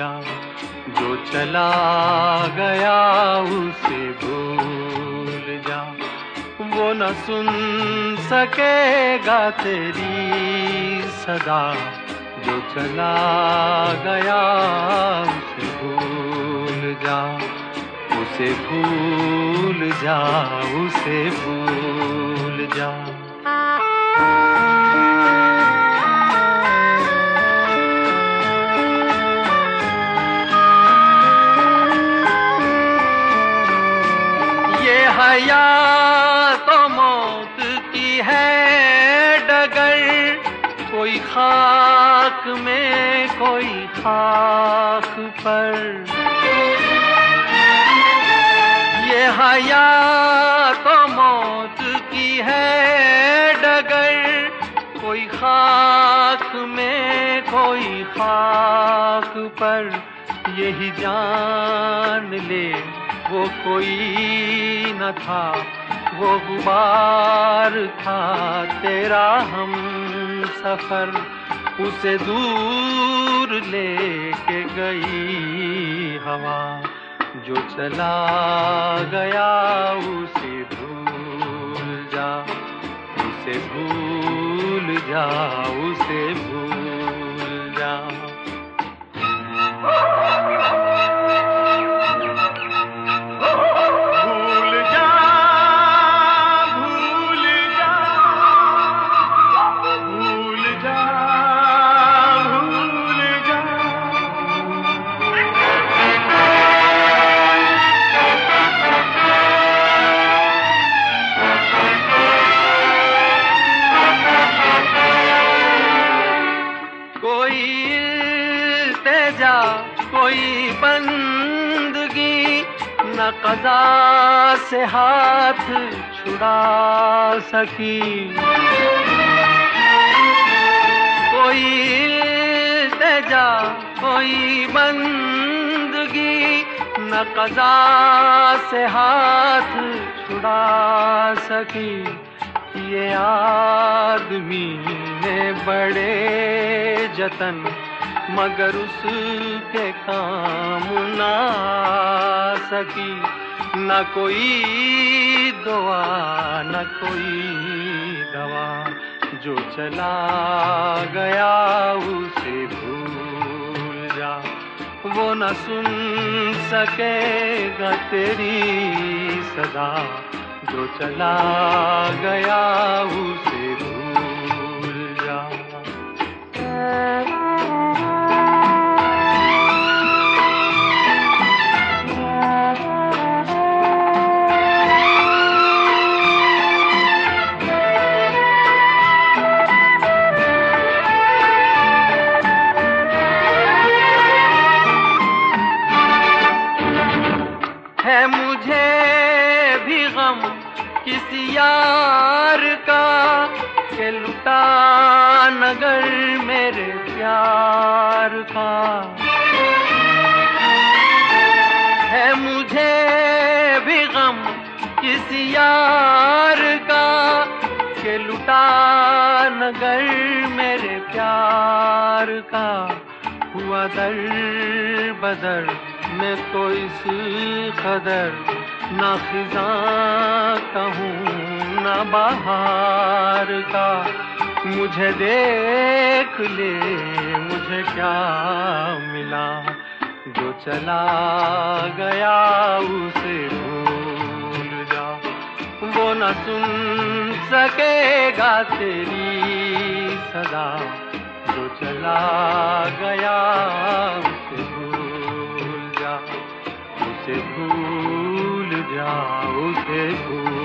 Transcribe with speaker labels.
Speaker 1: जा, जो चला गया उसे भूल जा। वो न सुन सकेगा तेरी सदा, जो चला गया उसे भूल जा। उसे भूल जा, उसे भूल जा। ये हयात तो मौत की है डगर, कोई खाक में कोई खाक पर। ये हयात तो मौत की है डगर, कोई खाक में कोई खाक पर। यही जान ले वो कोई न था, वो गुबार था तेरा हम सफर। उसे दूर लेके गई हवा, जो चला गया उसे भूल जा। उसे भूल जा, उसे भूल जा। कोई इल्तिजा कोई बंदगी, न क़ज़ा से हाथ छुड़ा सकी। कोई इल्तिजा कोई बंदगी, न क़ज़ा से हाथ छुड़ा सकी। ये आदमी ने बड़े जतन, मगर उसके काम ना आ सकी। न कोई दुआ न कोई दवा, जो चला गया उसे भूल जा। वो न सुन सकेगा तेरी सदा, जो चला गया उसे भूल जा। है मुझे भी गम किसी यार का, के लुटा नगर मेरे प्यार का। है मुझे भी गम किसी यार का, के लुटा नगर मेरे प्यार का। हुआ दर बदर मैं तो इस कदर, ना खिज़ां कहूँ ना बहार का। मुझे देख ले मुझे क्या मिला, जो चला गया उसे भूल जा। वो न सुन सकेगा तेरी सदा, जो चला गया उसे भूल जा। उसे भूल जा, उसे भूल